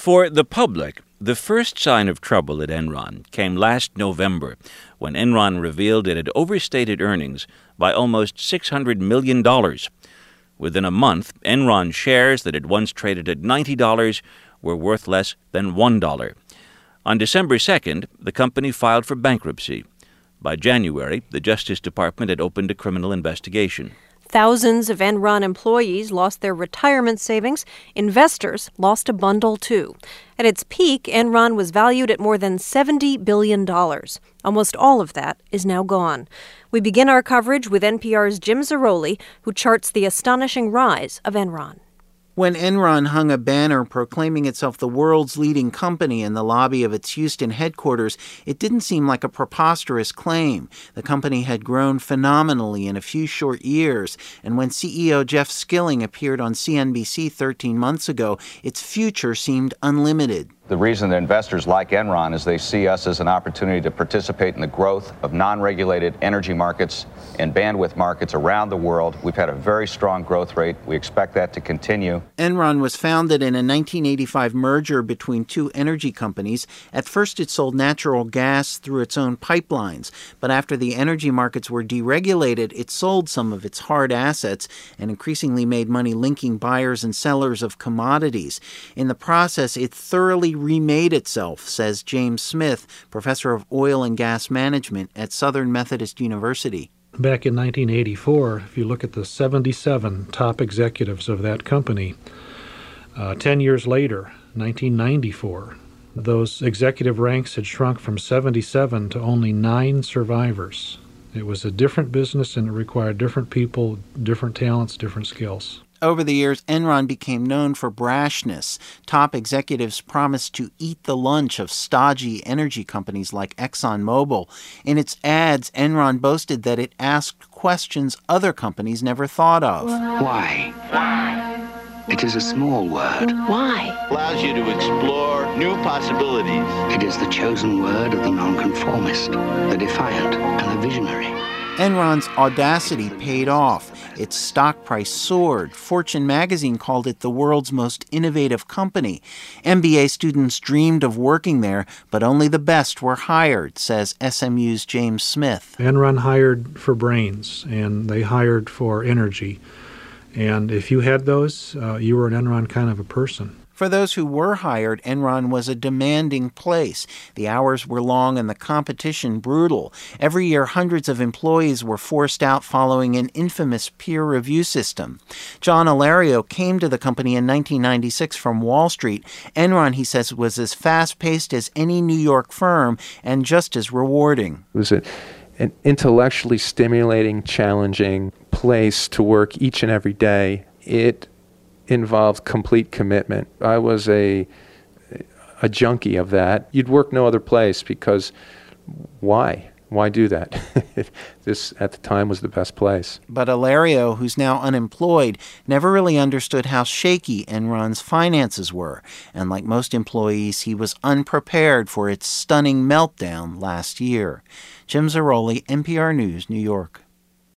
For the public, the first sign of trouble at Enron came last November when Enron revealed it had overstated earnings by almost $600 million. Within a month, Enron shares that had once traded at $90 were worth less than $1. On December 2nd, the company filed for bankruptcy. By January, the Justice Department had opened a criminal investigation. Thousands of Enron employees lost their retirement savings. Investors lost a bundle, too. At its peak, Enron was valued at more than $70 billion. Almost all of that is now gone. We begin our coverage with NPR's Jim Zarroli, who charts the astonishing rise of Enron. When Enron hung a banner proclaiming itself the world's leading company in the lobby of its Houston headquarters, it didn't seem like a preposterous claim. The company had grown phenomenally in a few short years, and when CEO Jeff Skilling appeared on CNBC 13 months ago, its future seemed unlimited. The reason that investors like Enron is they see us as an opportunity to participate in the growth of non-regulated energy markets and bandwidth markets around the world. We've had a very strong growth rate. We expect that to continue. Enron was founded in a 1985 merger between two energy companies. At first, it sold natural gas through its own pipelines. But after the energy markets were deregulated, it sold some of its hard assets and increasingly made money linking buyers and sellers of commodities. In the process, it thoroughly remade itself, says James Smith, professor of oil and gas management at Southern Methodist University. Back in 1984, if you look at the 77 top executives of that company, 10 years later, 1994, those executive ranks had shrunk from 77 to only 9 survivors. It was a different business, and it required different people, different talents, different skills. Over the years, Enron became known for brashness. Top executives promised to eat the lunch of stodgy energy companies like ExxonMobil. In its ads, Enron boasted that it asked questions other companies never thought of. Why? It is a small word. Why? Allows you to explore new possibilities. It is the chosen word of the nonconformist, the defiant, and the visionary. Enron's audacity paid off. Its stock price soared. Fortune magazine called it the world's most innovative company. MBA students dreamed of working there, but only the best were hired, says SMU's James Smith. Enron hired for brains, and they hired for energy. And if you had those, you were an Enron kind of a person. For those who were hired, Enron was a demanding place. The hours were long and the competition brutal. Every year, hundreds of employees were forced out following an infamous peer review system. John Alario came to the company in 1996 from Wall Street. Enron, he says, was as fast-paced as any New York firm and just as rewarding. It was an intellectually stimulating, challenging place to work each and every day. It involved complete commitment. I was a junkie of that. You'd work no other place because why? Why do that? This, at the time, was the best place. But Alario, who's now unemployed, never really understood how shaky Enron's finances were. And like most employees, he was unprepared for its stunning meltdown last year. Jim Zarroli, NPR News, New York.